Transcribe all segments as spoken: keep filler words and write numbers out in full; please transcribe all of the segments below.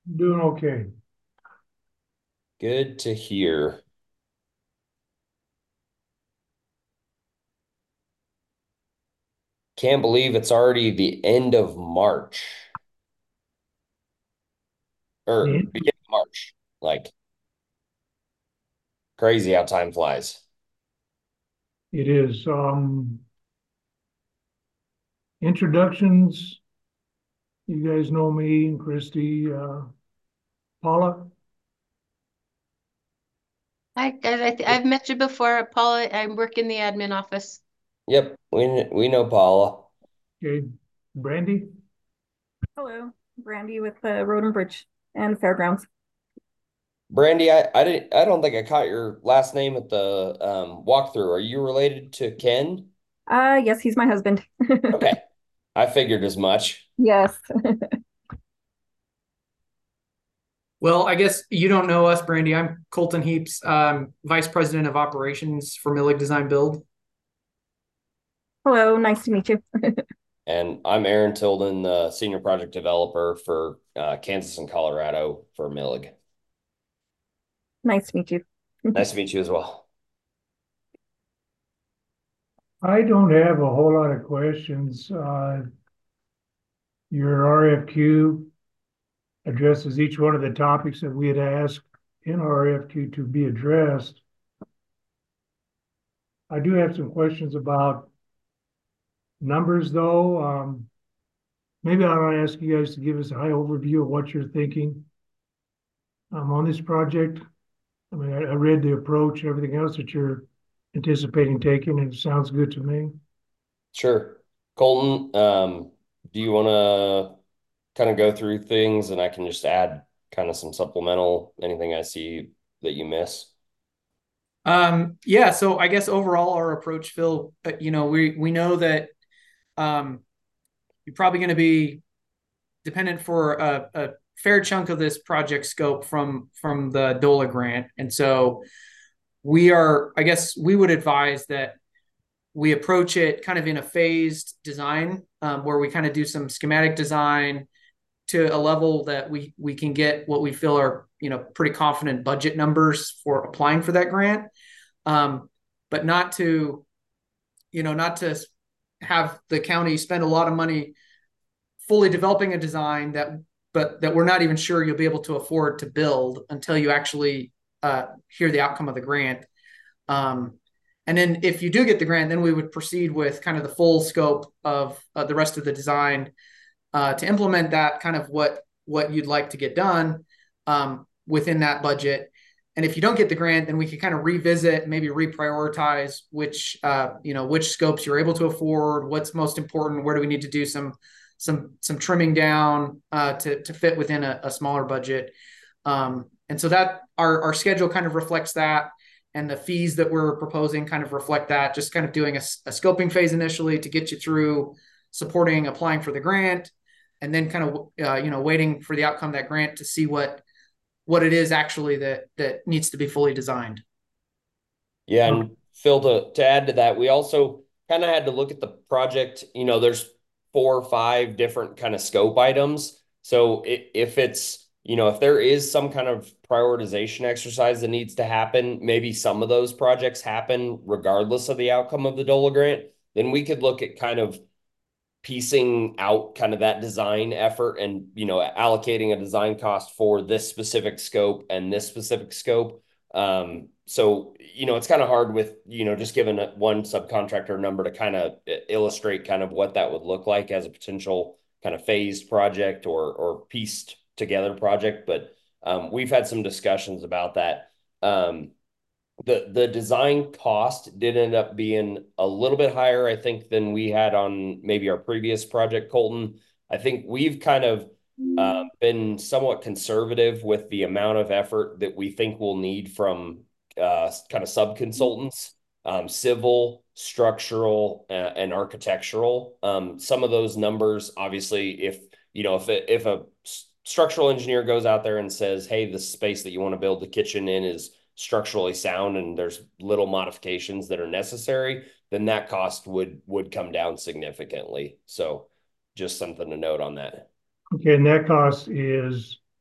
Doing okay. Good to hear. Can't believe it's already the end of March or The- beginning of March. Like crazy how time flies. It is. Um, introductions. You guys know me and Christy, uh, Paula. Hi, guys. I th I've met you before, Paula. I work in the admin office. Yep, we we know Paula. Okay, Brandy. Hello, Brandy with the Road and Bridge and Fairgrounds. Brandy, I, I didn't I don't think I caught your last name at the um walkthrough. Are you related to Ken? Uh, yes, he's my husband. Okay. I figured as much. Yes. Well, I guess you don't know us, Brandy. I'm Colton Heaps, um, Vice President of Operations for Millig Design Build. Hello, nice to meet you. And I'm Aaron Tilden, the senior project developer for uh, Kansas and Colorado for Millig. Nice to meet you. Nice to meet you as well. I don't have a whole lot of questions. Uh, your R F Q addresses each one of the topics that we had asked in our R F Q to be addressed. I do have some questions about numbers, though. Um, maybe I want to ask you guys to give us a high overview of what you're thinking um, on this project. I mean, I, I read the approach and everything else that you're anticipating taking, and it sounds good to me. Sure. Colton, um, do you want to kind of go through things and I can just add kind of some supplemental, anything I see that you miss? Um, yeah, so I guess overall our approach, Phil, uh, you know, we we know that um, you're probably going to be dependent for a, a fair chunk of this project scope from from the D O L A grant, and so we are. I guess we would advise that we approach it kind of in a phased design, um, where we kind of do some schematic design to a level that we we can get what we feel are you know pretty confident budget numbers for applying for that grant, um, but not to you know not to have the county spend a lot of money fully developing a design that but that we're not even sure you'll be able to afford to build until you actually uh, hear the outcome of the grant. Um, and then if you do get the grant, then we would proceed with kind of the full scope of uh, the rest of the design uh, to implement that kind of what what you'd like to get done um, within that budget. And if you don't get the grant, then we can kind of revisit, maybe reprioritize which uh, you know which scopes you're able to afford, what's most important, where do we need to do some some some trimming down uh, to to fit within a, a smaller budget. Um, and so that our our schedule kind of reflects that, and the fees that we're proposing kind of reflect that. Just kind of doing a, a scoping phase initially to get you through supporting applying for the grant, and then kind of uh, you know waiting for the outcome of that grant to see what what it is actually that that needs to be fully designed. Yeah, Okay. and Phil, to, to add to that, we also kind of had to look at the project. You know, there's four or five different kind of scope items. So it, if it's, you know, if there is some kind of prioritization exercise that needs to happen, maybe some of those projects happen regardless of the outcome of the D O L A grant, then we could look at kind of piecing out kind of that design effort and, you know, allocating a design cost for this specific scope and this specific scope. Um, so, you know, it's kind of hard with, you know, just giving one subcontractor number to kind of illustrate kind of what that would look like as a potential kind of phased project or or pieced together project. But um, we've had some discussions about that. Um, the the design cost did end up being a little bit higher, I think, than we had on maybe our previous project, Colton. I think we've kind of uh, been somewhat conservative with the amount of effort that we think we'll need from uh, kind of sub consultants, um, civil, structural, uh, and architectural. Um, some of those numbers, obviously, if you know, if it, if a structural engineer goes out there and says, "Hey, the space that you want to build the kitchen in is structurally sound and there's little modifications that are necessary," then that cost would would come down significantly. So just something to note on that. Okay, and that cost is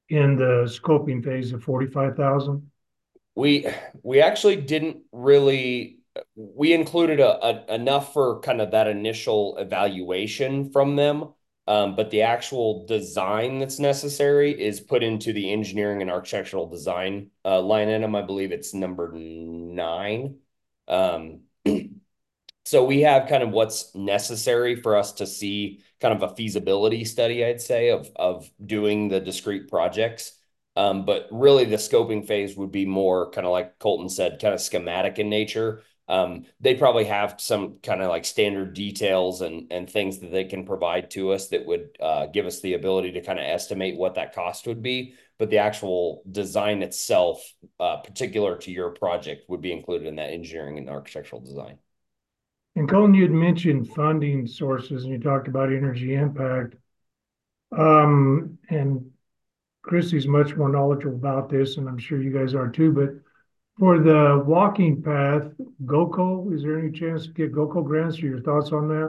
in the scoping phase of forty-five thousand? We we actually didn't really we included a, a enough for kind of that initial evaluation from them. Um, but the actual design that's necessary is put into the engineering and architectural design uh, line item. I believe it's number nine. Um, so we have kind of what's necessary for us to see kind of a feasibility study, I'd say, of of doing the discrete projects. Um, but really, the scoping phase would be more kind of like Colton said, kind of schematic in nature. Um, they probably have some kind of like standard details and and things that they can provide to us that would uh, give us the ability to kind of estimate what that cost would be. But the actual design itself, uh, particular to your project, would be included in that engineering and architectural design. And Colin, you had mentioned funding sources and you talked about energy impact. Um, and Christy's much more knowledgeable about this, and I'm sure you guys are too, but for the walking path, GOCO, is there any chance to get GOCO grants or your thoughts on that?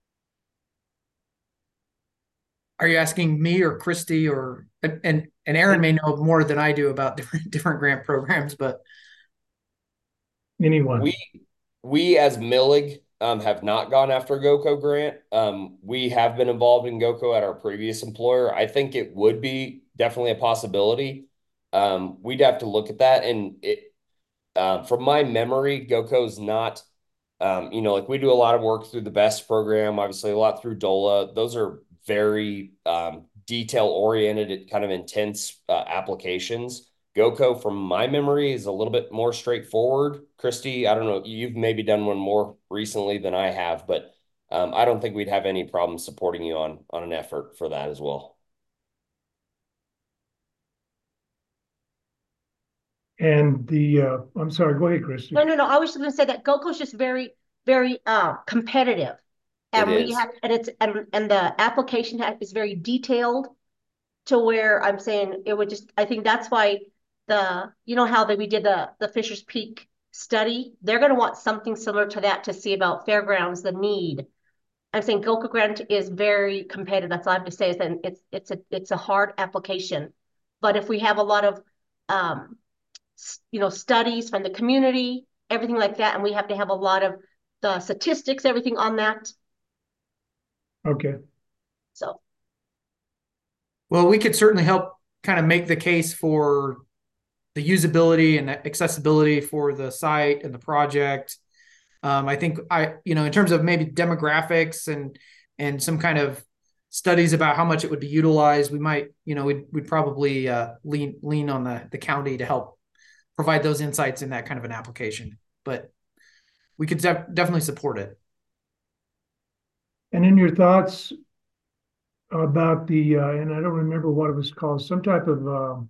Are you asking me or Christy or and and Aaron may know more than I do about different different grant programs, but Anyone? We we as Millig um, have not gone after GOCO grant. Um, we have been involved in GOCO at our previous employer. I think it would be definitely a possibility. Um, we'd have to look at that. And it, uh, from my memory, GOCO's not, um, you know, like we do a lot of work through the BEST program, obviously a lot through DOLA. Those are very um, detail oriented, kind of intense uh, applications. GOCO, from my memory, is a little bit more straightforward. Christy, I don't know, you've maybe done one more recently than I have, but um, I don't think we'd have any problem supporting you on on an effort for that as well. And the, uh, I'm sorry, go ahead, Christy. No, no, no. I was just going to say that GOCO's just very, very uh, competitive, and It we is. have, and it's and, and the application is very detailed to where I'm saying it would just. I think that's why the you know how that we did the the Fisher's Peak study. They're going to want something similar to that to see about fairgrounds, the need. I'm saying GOCO grant is very competitive. That's all I have to say is that it's it's a it's a hard application, but if we have a lot of um, you know, studies from the community, everything like that. And we have to have a lot of the statistics, everything on that. Okay. So. well, we could certainly help kind of make the case for the usability and accessibility for the site and the project. Um, I think I, you know, in terms of maybe demographics and and some kind of studies about how much it would be utilized, we might, you know, we'd, we'd probably uh, lean lean on the the county to help provide those insights in that kind of an application, but we could def- definitely support it. And in your thoughts about the, uh, and I don't remember what it was called, some type of, um,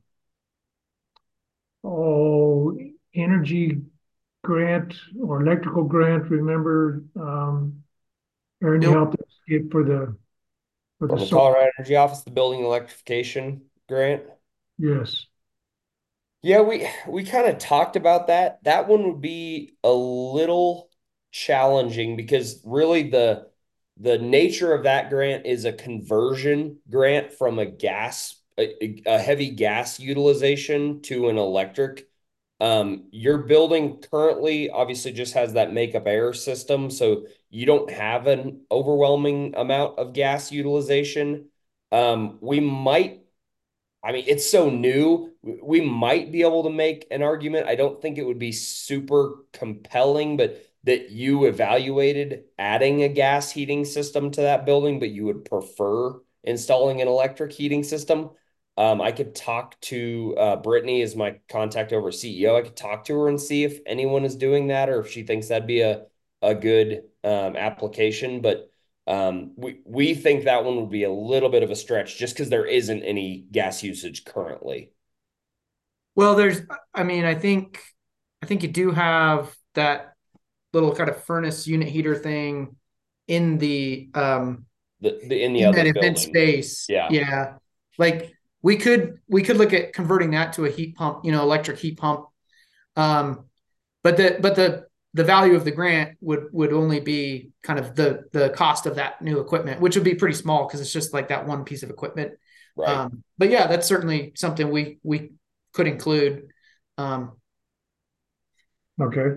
oh, energy grant or electrical grant, remember, um, Aaron, you Nope. helped us get for the, for From the, the so- Colorado Energy Office, the building electrification grant. yes. Yeah, we we kind of talked about that. That one would be a little challenging because really the the nature of that grant is a conversion grant from a gas a, a heavy gas utilization to an electric. Um, your building currently obviously just has that makeup air system, so you don't have an overwhelming amount of gas utilization. Um, we might I mean, it's so new. We might be able to make an argument. I don't think it would be super compelling, but that you evaluated adding a gas heating system to that building, but you would prefer installing an electric heating system. Um, I could talk to uh, Brittany as my contact over C E O. I could talk to her and see if anyone is doing that or if she thinks that'd be a, a good um, application. But um, we we think that one would be a little bit of a stretch just because there isn't any gas usage currently. Well, there's, I mean, I think, I think you do have that little kind of furnace unit heater thing in the, um, The, the in the in other that event building. space. Yeah. Yeah. Like we could, we could look at converting that to a heat pump, you know, electric heat pump. Um, but the, but the, the value of the grant would, would only be kind of the, the cost of that new equipment, which would be pretty small because it's just like that one piece of equipment. Right. Um, but yeah, that's certainly something we we could include. Um, Okay.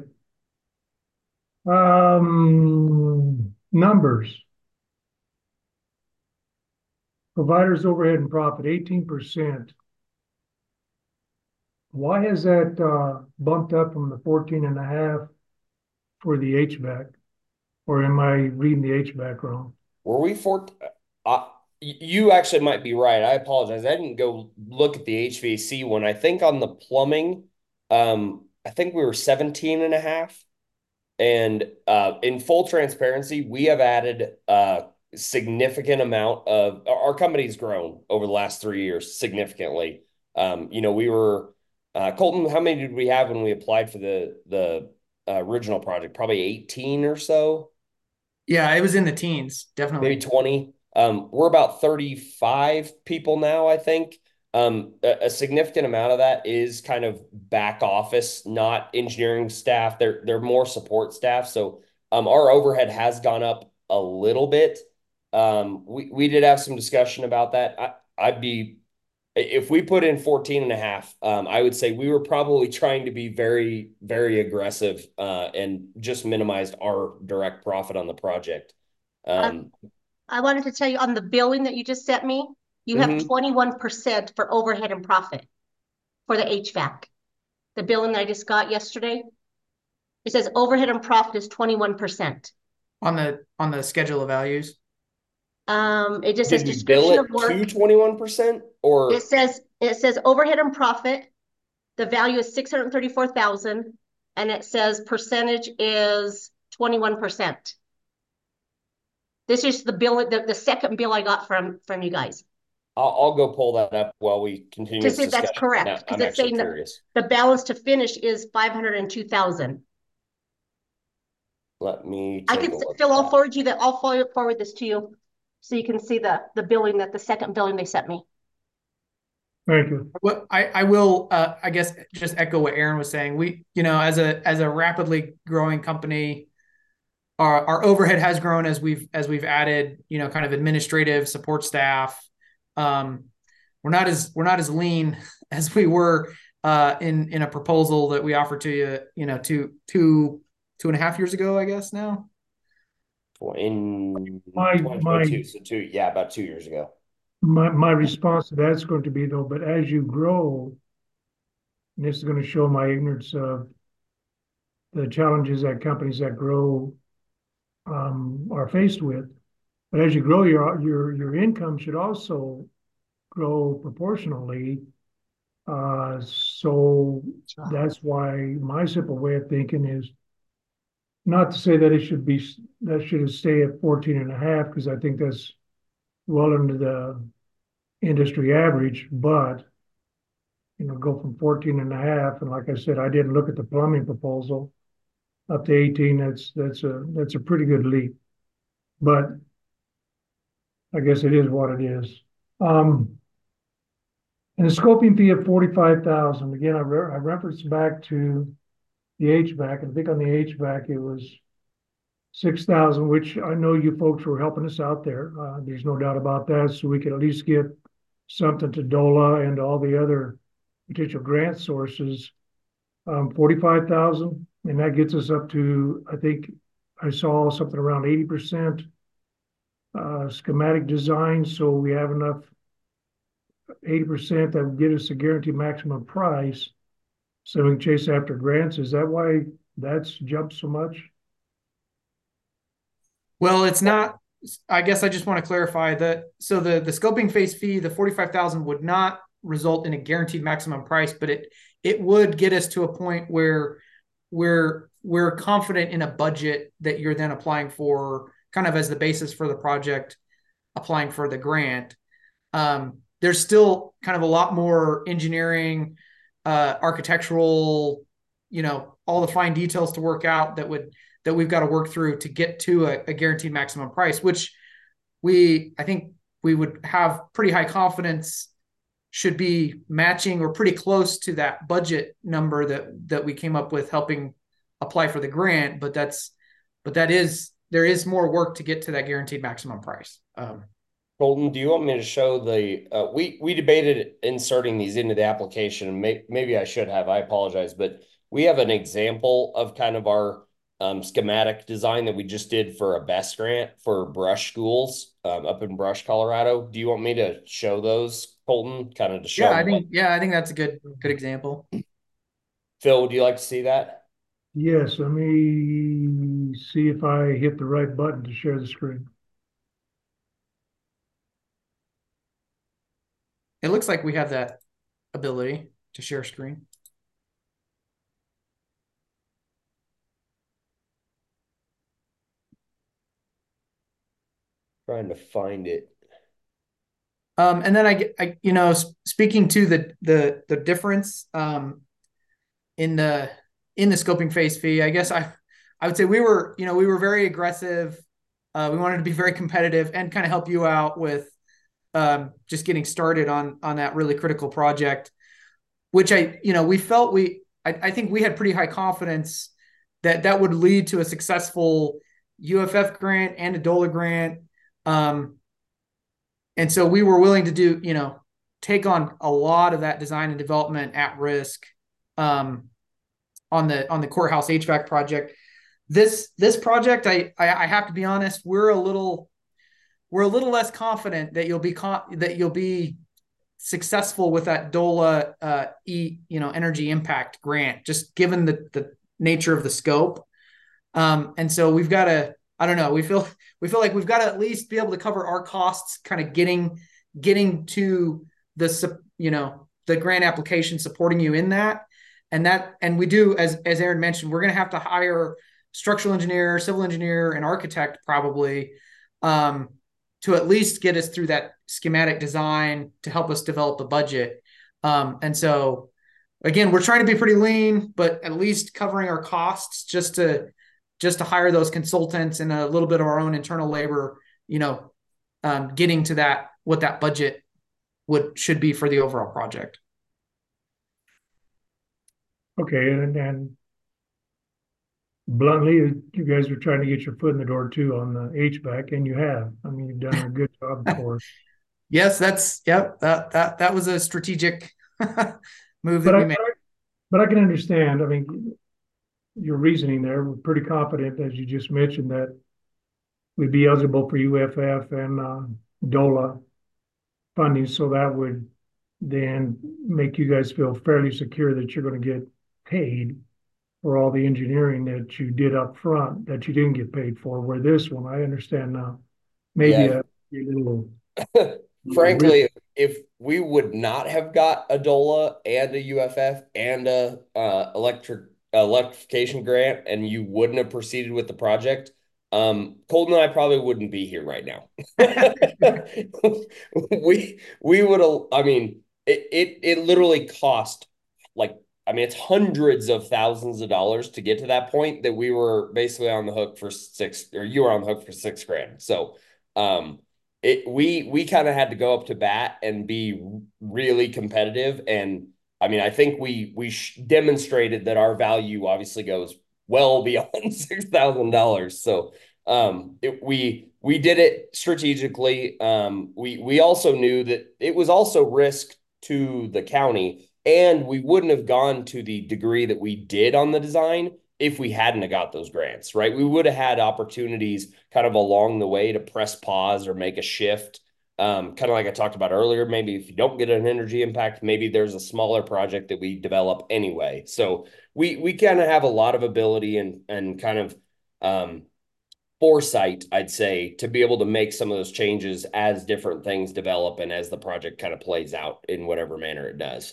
Um, numbers. Providers overhead and profit, eighteen percent. Why has that uh, bumped up from the fourteen and a half for the H V A C? Or am I reading the H V A C wrong? Were we for? Uh, you actually might be right. I apologize. I didn't go look at the H V A C one. I think on the plumbing, um, I think we were seventeen and a half. And uh, in full transparency, we have added a significant amount of our company's grown over the last three years significantly. Um, you know, we were uh, Colton. How many did we have when we applied for the the uh, original project? Probably eighteen or so, yeah, it was in the teens, maybe definitely. twenty. Um, we're about thirty-five people now, I think. Um, a, a significant amount of that is kind of back office, not engineering staff. They're they're more support staff. So um, our overhead has gone up a little bit. Um, we we did have some discussion about that. I, I'd be if we put in fourteen and a half, um, I would say we were probably trying to be very, very aggressive uh, and just minimized our direct profit on the project. Um, I wanted to tell you on the billing that you just sent me, you have Mhm. twenty-one percent for overhead and profit for the H V A C. The billing that I just got yesterday, it says overhead and profit is twenty-one percent. on the on the schedule of values. Um, it just says Did we bill description it of work. to twenty-one percent or It says, it says overhead and profit. The value is six hundred thirty-four thousand and it says percentage is twenty-one percent. This is the bill, the, the second bill I got from, from you guys I'll, I'll go pull that up while we continue to this see if that's discussion. Now, correct. Cause I'm it's actually saying that curious. the balance to finish is five hundred two thousand. Let me I take can, a look Phil, at I'll that. forward you that, I'll forward, forward this to you. So you can see the, the billing that the second billing they sent me. Thank you. What I, I will, uh, I guess, just echo what Aaron was saying. We, you know, as a as a rapidly growing company, our our overhead has grown as we've as we've added, you know, kind of administrative support staff. Um, we're not as we're not as lean as we were uh, in in a proposal that we offered to you, you know, two two two and a half years ago, I guess now. In My- twenty my- twenty-two, so two, yeah, about two years ago. My, my response to that's going to be though, but as you grow, and this is going to show my ignorance of the challenges that companies that grow um, are faced with. But as you grow, your your your income should also grow proportionally. Uh, so that's why my simple way of thinking is not to say that it should be that should stay at fourteen and a half, because I think that's well under the industry average, but you know, go from fourteen and a half. And like I said, I didn't look at the plumbing proposal up to eighteen. That's, that's a, that's a pretty good leap, but I guess it is what it is. Um, and the scoping fee of forty-five thousand, again, I, re I referenced back to the H V A C, and I think on the H V A C it was six thousand, which I know you folks were helping us out there. Uh, there's no doubt about that. So we could at least get something to DOLA and all the other potential grant sources. Um, forty-five thousand, and that gets us up to, I think I saw something around eighty percent uh, schematic design. So we have enough, eighty percent that would get us a guaranteed maximum price so we can chase after grants. Is that why that's jumped so much? Well, it's not. I guess I just want to clarify that. So the the scoping phase fee, the forty-five thousand, would not result in a guaranteed maximum price, but it it would get us to a point where we're we're confident in a budget that you're then applying for, kind of as the basis for the project, applying for the grant. Um, there's still kind of a lot more engineering, uh, architectural, you know, all the fine details to work out that would that we've got to work through to get to a, a guaranteed maximum price, which we, I think we would have pretty high confidence should be matching or pretty close to that budget number that, that we came up with helping apply for the grant. But that's, but that is, there is more work to get to that guaranteed maximum price. Um, Colton, do you want me to show the, uh, we, we debated inserting these into the application, and may, maybe I should have, I apologize, but we have an example of kind of our um, schematic design that we just did for a BEST grant for Brush schools um, up in Brush, Colorado. Do you want me to show those, Colton, kind of to show Yeah, I them what- think yeah, I think that's a good good example. Phil, would you like to see that? Yes, let me see if I hit the right button to share the screen. It looks like we have that ability to share screen. Trying to find it. Um, and then I, get- I, you know, speaking to the the the difference um, in the in the scoping phase fee, I guess I I would say we were, you know, we were very aggressive. Uh, we wanted to be very competitive and kind of help you out with um, just getting started on on that really critical project, which I, you know, we felt we, I, I think we had pretty high confidence that that would lead to a successful U F F grant and a DOLA grant. Um, and so we were willing to do, you know, take on a lot of that design and development at risk um, on the on the courthouse H V A C project. This this project, I, I I have to be honest, we're a little we're a little less confident that you'll be con- that you'll be successful with that DOLA uh, e you know energy impact grant, just given the the nature of the scope. Um, and so we've got to, I don't know, we feel we feel like we've got to at least be able to cover our costs, kind of getting getting to the you know the grant application, supporting you in that, and that and we do, as as Aaron mentioned, we're going to have to hire structural engineer, civil engineer, and architect probably um, to at least get us through that schematic design to help us develop a budget. Um, and so again, we're trying to be pretty lean, but at least covering our costs just to just to hire those consultants and a little bit of our own internal labor, you know, um, getting to that, what that budget would should be for the overall project. Okay, and and bluntly, you guys are trying to get your foot in the door too on the H V A C, and you have. I mean, you've done a good job for us. Yes, that's yep. That that that was a strategic move that But we I, made. but I can understand. I mean, your reasoning there. We're pretty confident, as you just mentioned, that we'd be eligible for U F F and uh, DOLA funding, so that would then make you guys feel fairly secure that you're going to get paid for all the engineering that you did up front that you didn't get paid for. Where this one, I understand now, maybe Yeah. a, a little. Frankly, if we would not have got a DOLA and a U F F and a uh, electric electrification grant, and you wouldn't have proceeded with the project, um, Colton and I probably wouldn't be here right now. we we would have. I mean, it it it literally cost like I mean, it's hundreds of thousands of dollars to get to that point that we were basically on the hook for six, or you were on the hook for six grand. So, um. It, we we kind of had to go up to bat and be really competitive, and I mean I think we we demonstrated that our value obviously goes well beyond six thousand dollars. So um, it, we we did it strategically. Um, we we also knew that it was also risk to the county, and we wouldn't have gone to the degree that we did on the design if we hadn't have got those grants, right? We would have had opportunities kind of along the way to press pause or make a shift. Um, kind of like I talked about earlier, maybe if you don't get an energy impact, maybe there's a smaller project that we develop anyway. So we we kind of have a lot of ability and and kind of um, foresight, I'd say, to be able to make some of those changes as different things develop and as the project kind of plays out in whatever manner it does.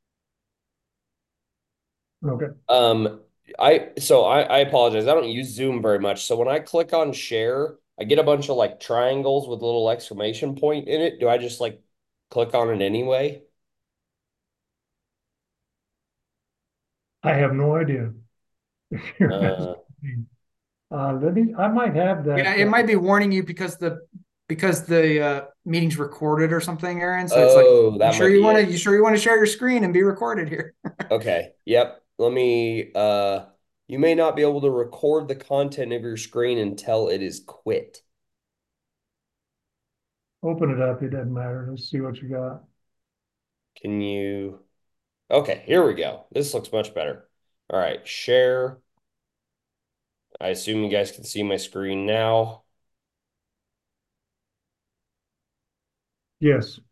Okay. Um, I so I, I apologize. I don't use Zoom very much. So when I click on share, I get a bunch of like triangles with a little exclamation point in it. Do I just like click on it anyway? I have no idea. Uh, Uh, let me, I might have that. Yeah, it uh, might be warning you because the because the uh, meeting's recorded or something, Aaron. So it's oh, like, that you sure might you be want to it. you sure you want to share your screen and be recorded here? Okay. Yep. Let me uh you may not be able to record the content of your screen until it is quit. open it up. It doesn't matter. Let's see what you got. Can you? Okay, here we go. This looks much better. All right, share. I assume you guys can see my screen now. Yes.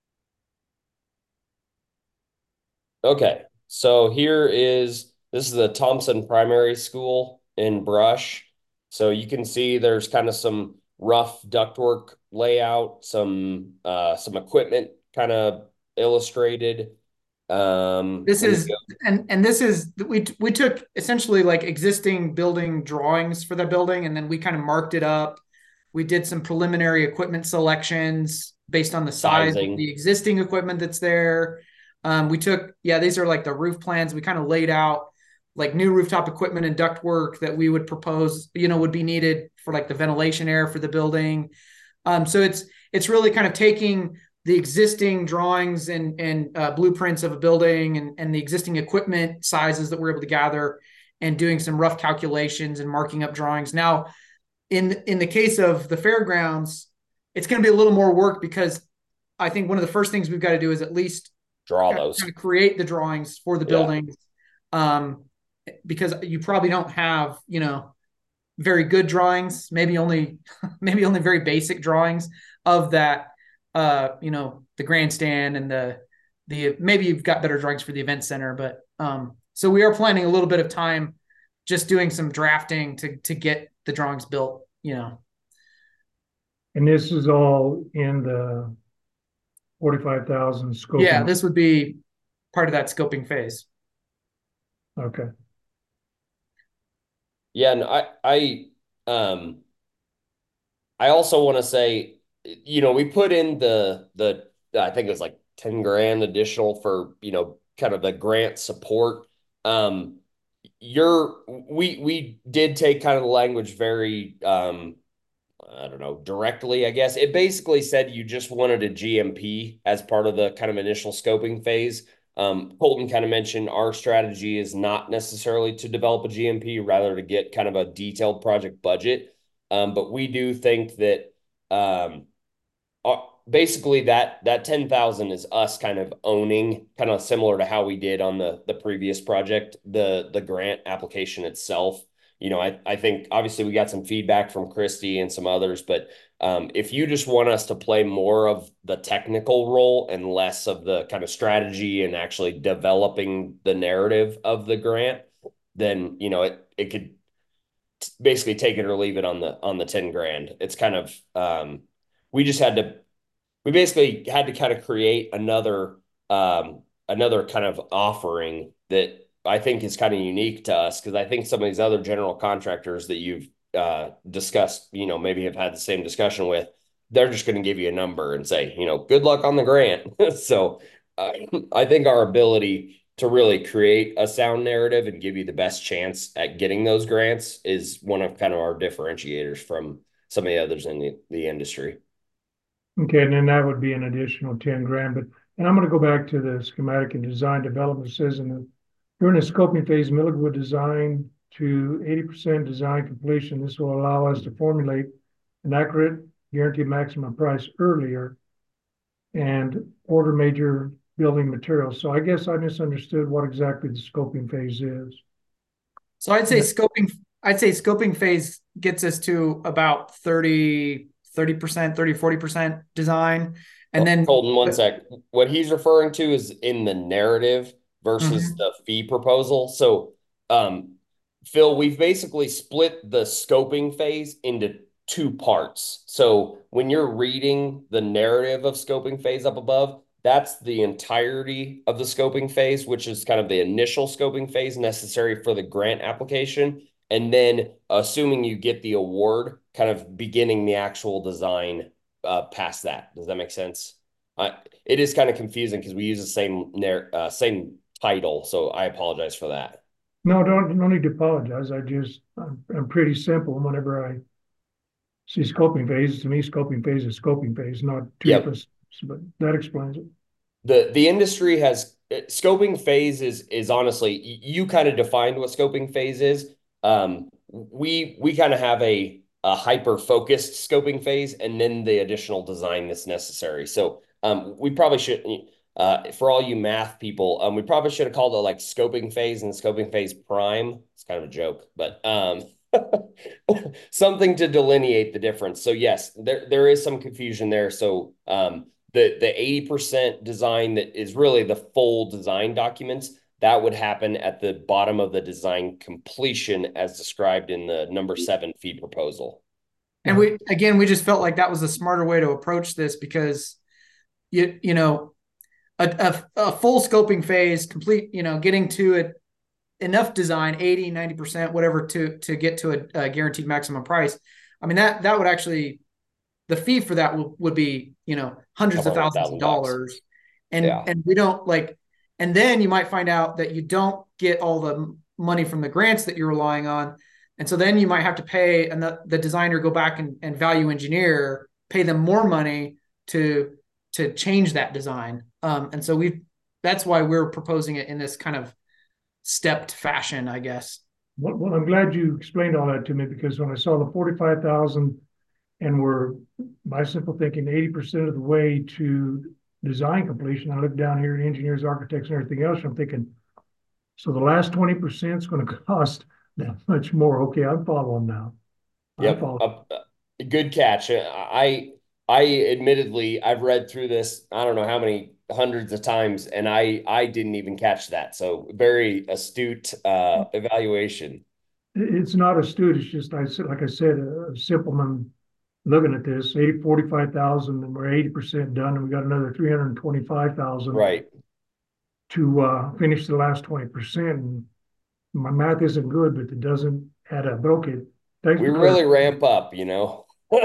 Okay, so here is this is the Thompson Primary School in Brush. So you can see there's kind of some rough ductwork layout, some uh some equipment kind of illustrated. Um, This let me is go. and and this is we we took essentially like existing building drawings for the building, and then we kind of marked it up. We did some preliminary equipment selections based on the size of Sizing. the existing equipment that's there. Um, we took, yeah, these are like the roof plans. We kind of laid out like new rooftop equipment and ductwork that we would propose, you know, would be needed for like the ventilation air for the building. Um, so it's it's really kind of taking the existing drawings and and uh, blueprints of a building and, and the existing equipment sizes that we're able to gather and doing some rough calculations and marking up drawings. Now, in in the case of the fairgrounds, it's going to be a little more work because I think one of the first things we've got to do is at least Draw kind of, those. kind of create the drawings for the Yeah. buildings, um, because you probably don't have, you know, very good drawings, maybe only maybe only very basic drawings of that, uh, you know, the grandstand and the the maybe you've got better drawings for the event center, but um, so we are planning a little bit of time just doing some drafting to to get the drawings built, you know. And this is all in the forty-five thousand scope. Yeah, this would be part of that scoping phase. Okay. Yeah, and I I um I also want to say, you know, we put in the the I think it was like ten grand additional for, you know, kind of the grant support. Um you're we we did take kind of the language very um I don't know, directly, I guess. It basically said you just wanted a G M P as part of the kind of initial scoping phase. Um, Colton kind of mentioned our strategy is not necessarily to develop a G M P, rather to get kind of a detailed project budget. Um, but we do think that um, uh, basically that that ten thousand is us kind of owning, kind of similar to how we did on the the previous project, the the grant application itself. You know, I, I think obviously we got some feedback from Christy and some others, but um, if you just want us to play more of the technical role and less of the kind of strategy and actually developing the narrative of the grant, then, you know, it, it could basically take it or leave it on the, on the ten grand. It's kind of, um, we just had to, we basically had to kind of create another, um, another kind of offering that I think is kind of unique to us, because I think some of these other general contractors that you've uh, discussed, you know, maybe have had the same discussion with, they're just going to give you a number and say, you know, good luck on the grant. So uh, I think our ability to really create a sound narrative and give you the best chance at getting those grants is one of kind of our differentiators from some of the others in the, the industry. Okay, and then that would be an additional ten grand, but, and I'm gonna go back to the schematic and design development. It says in the, during the scoping phase, Milligan would design to eighty percent design completion. This will allow us to formulate an accurate guaranteed maximum price earlier and order major building materials. So I guess I misunderstood what exactly the scoping phase is. So I'd say Yeah. scoping, I'd say scoping phase gets us to about thirty, thirty percent, thirty, forty percent design. And then Colton, one sec. What he's referring to is in the narrative versus Mhm. the fee proposal. So, um, Phil, we've basically split the scoping phase into two parts. So when you're reading the narrative of scoping phase up above, that's the entirety of the scoping phase, which is kind of the initial scoping phase necessary for the grant application. And then assuming you get the award, kind of beginning the actual design uh, past that. Does that make sense? Uh, it is kind of confusing because we use the same uh, same title, so I apologize for that. No, don't, no need to apologize. I just, I'm, I'm pretty simple whenever I see scoping phase. To me, scoping phase is scoping phase, not two Yep. different, but that explains it. The the industry has scoping phase is is honestly, you kind of defined what scoping phase is. Um, we we kind of have a a hyper focused scoping phase and then the additional design that's necessary. So um, we probably should, uh, for all you math people, um, we probably should have called it like scoping phase and scoping phase prime. It's kind of a joke, but um, something to delineate the difference. So yes, there there is some confusion there. So um, the the eighty percent design that is really the full design documents, that would happen at the bottom of the design completion as described in the number seven fee proposal. And we, again, we just felt like that was a smarter way to approach this because you, you know, a, a, a full scoping phase complete, you know, getting to it, enough design, eighty, ninety percent, whatever, to, to get to a, a guaranteed maximum price. I mean, that, that would actually, the fee for that would, would be, you know, hundreds of thousands of dollars. And, yeah. and we don't like, and then you might find out that you don't get all the money from the grants that you're relying on. And so then you might have to pay and the, the designer go back and, and value engineer, pay them more money to, to change that design. Um, and so we, that's why we're proposing it in this kind of stepped fashion, I guess. Well, well, I'm glad you explained all that to me, because when I saw the forty-five thousand and we're, by simple thinking, eighty percent of the way to design completion, I look down here at engineers, architects, and everything else, I'm thinking, so the last twenty percent is going to cost that much more. Okay, I'm following now. I'm Yep. following. Uh, good catch. I, I admittedly, I've read through this, I don't know how many hundreds of times, and I, I didn't even catch that. So very astute uh, evaluation. It's not astute. It's just, I said, like I said, a simple man looking at this, eighty, forty-five thousand, and we're eighty percent done, and we got another three hundred twenty-five thousand right to uh, finish the last twenty percent. And my math isn't good, but it doesn't add up. But okay, thanks. We really ramp up, you know.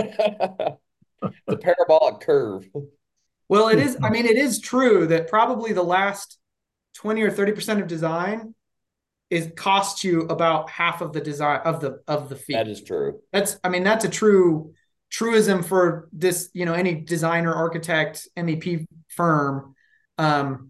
The parabolic curve. Well, it is, I mean, it is true that probably the last twenty or thirty percent of design is costs you about half of the design of the of the fee. That is true. That's, I mean, that's a true truism for this, you know, any designer, architect, M E P firm. Um,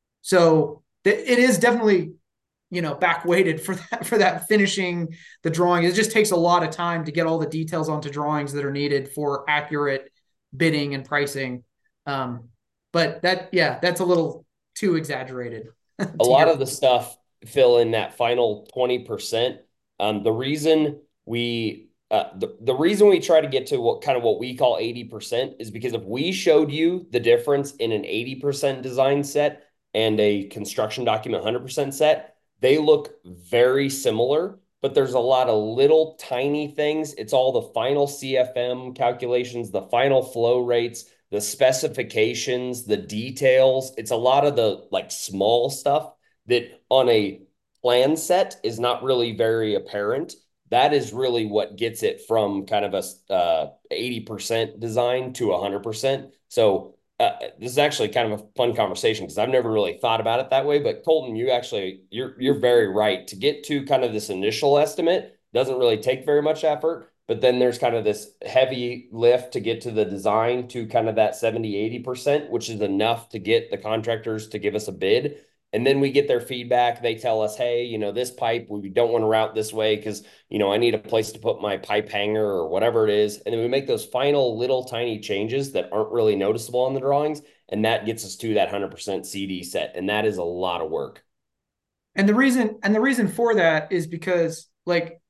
so th- it is definitely, you know, back weighted for that, for that finishing the drawing. It just takes a lot of time to get all the details onto drawings that are needed for accurate bidding and pricing. Um, but that, yeah, that's a little too exaggerated. A lot of the stuff, Phil, in that final twenty percent, um, the reason we, uh, the, the reason we try to get to what kind of what we call eighty percent is because if we showed you the difference in an eighty percent design set and a construction document one hundred percent set, they look very similar, but there's a lot of little tiny things. It's all the final C F M calculations, the final flow rates, the specifications, the details. It's a lot of the like small stuff that on a plan set is not really very apparent. That is really what gets it from kind of a uh, eighty percent design to one hundred percent. So uh, this is actually kind of a fun conversation because I've never really thought about it that way. But Colton, you actually, you're you're very right. To get to kind of this initial estimate doesn't really take very much effort. But then there's kind of this heavy lift to get to the design to kind of that seventy, eighty percent, which is enough to get the contractors to give us a bid. And then we get their feedback. They tell us, hey, you know, this pipe, we don't want to route this way because, you know, I need a place to put my pipe hanger or whatever it is. And then we make those final little tiny changes that aren't really noticeable on the drawings. And that gets us to that one hundred percent C D set. And that is a lot of work. And the reason, and the reason for that is because like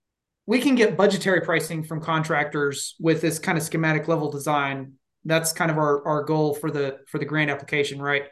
we can get budgetary pricing from contractors with this kind of schematic level design. That's kind of our, our goal for the, for the grant application, right?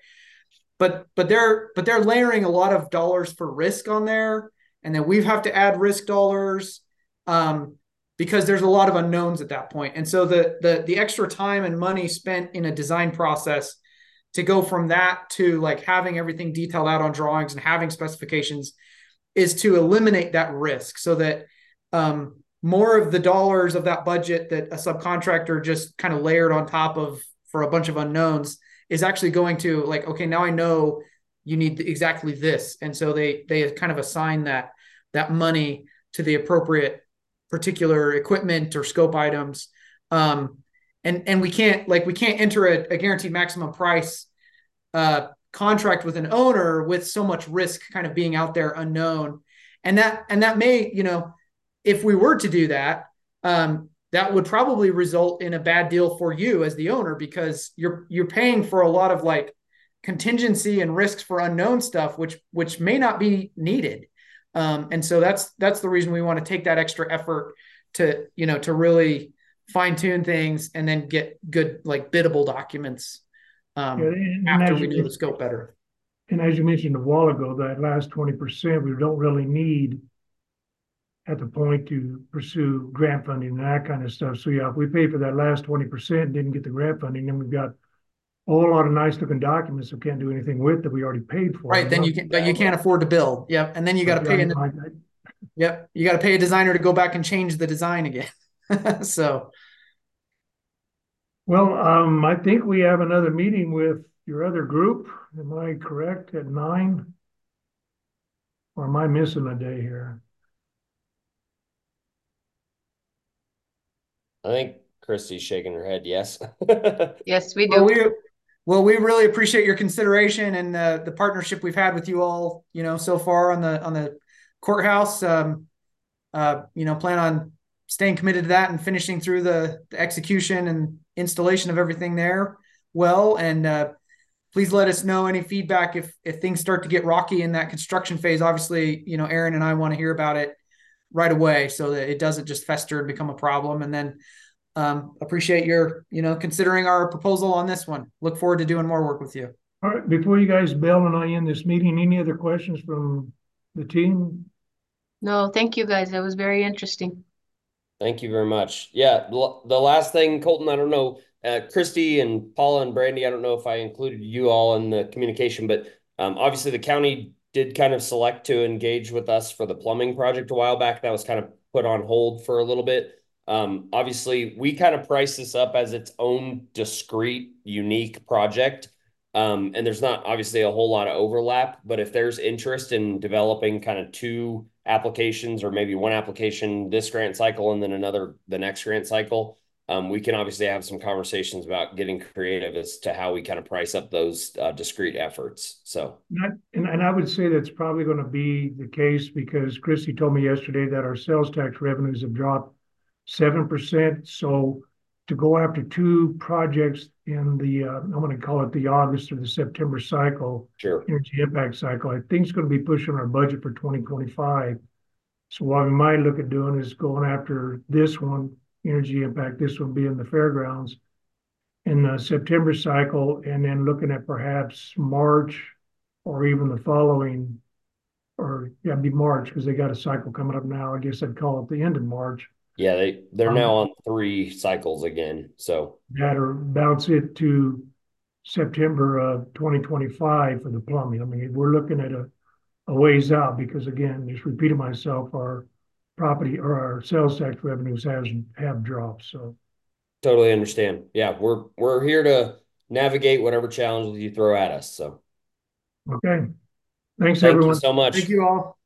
But but they're but they're layering a lot of dollars for risk on there, and then we have to add risk dollars um, because there's a lot of unknowns at that point. And so the the the extra time and money spent in a design process to go from that to like having everything detailed out on drawings and having specifications is to eliminate that risk, so that um, more of the dollars of that budget that a subcontractor just kind of layered on top of for a bunch of unknowns is actually going to like, okay, now I know you need exactly this. And so they, they kind of assign that, that money to the appropriate particular equipment or scope items. Um, and, and we can't like, we can't enter a, a guaranteed maximum price uh, contract with an owner with so much risk kind of being out there unknown. And that, and that may, you know, if we were to do that, um, that would probably result in a bad deal for you as the owner, because you're you're paying for a lot of like contingency and risks for unknown stuff, which which may not be needed. Um, and so that's that's the reason we want to take that extra effort to, you know, to really fine tune things and then get good, like biddable documents um, Yeah, and after as we you know the mentioned- scope better. And as you mentioned a while ago, that last twenty percent, we don't really need at the point to pursue grant funding and that kind of stuff. So yeah, if we pay for that last twenty percent and didn't get the grant funding, then we've got a whole lot of nice looking documents we can't do anything with that we already paid for. Right. Then you can, but you can't afford to build. Yep. And then you got to pay. An, I- I- yep. You got to pay a designer to go back and change the design again. So. Well, um, I think we have another meeting with your other group. Am I correct, at nine? Or am I missing a day here? I think Christy's shaking her head. Yes. Yes, we Well, do. we well, we really appreciate your consideration and uh, the partnership we've had with you all, you know, so far on the on the courthouse. Um, uh, you know, plan on staying committed to that and finishing through the, the execution and installation of everything there well. And uh, please let us know any feedback if if things start to get rocky in that construction phase. Obviously, you know, Aaron and I want to hear about it right away so that it doesn't just fester and become a problem. And then um, appreciate your, you know, considering our proposal on this one. Look forward to doing more work with you. All right, before you guys bail and I end this meeting, any other questions from the team? No, thank you guys. That was very interesting. Thank you very much. Yeah, the the last thing, Colton, I don't know, uh, Christy and Paula and Brandy, I don't know if I included you all in the communication, but um, obviously the county did kind of select to engage with us for the plumbing project a while back. That was kind of put on hold for a little bit. Um, obviously, we kind of price this up as its own discrete, unique project. Um, and there's not obviously a whole lot of overlap, but if there's interest in developing kind of two applications or maybe one application this grant cycle and then another the next grant cycle, um, we can obviously have some conversations about getting creative as to how we kind of price up those uh, discrete efforts. So, Not, and, and I would say that's probably going to be the case because Christy told me yesterday that our sales tax revenues have dropped seven percent. So to go after two projects in the, uh, I'm going to call it the August or the September cycle, sure. energy impact cycle, I think it's going to be pushing our budget for twenty twenty-five. So what we might look at doing is going after this one, energy impact, this will be in the fairgrounds in the September cycle, and then looking at perhaps March or even the following, or yeah, it'd be March because they got a cycle coming up now. I guess I'd call it the end of March. Yeah, they, they're Um, now on three cycles again. So, That or bounce it to September of twenty twenty-five for the plumbing. I mean, we're looking at a, a ways out because again, just repeating myself, our property or our sales tax revenues has have dropped. So totally understand. Yeah, we're we're here to navigate whatever challenges you throw at us. So, okay, thanks thank everyone. you so much. Thank you all.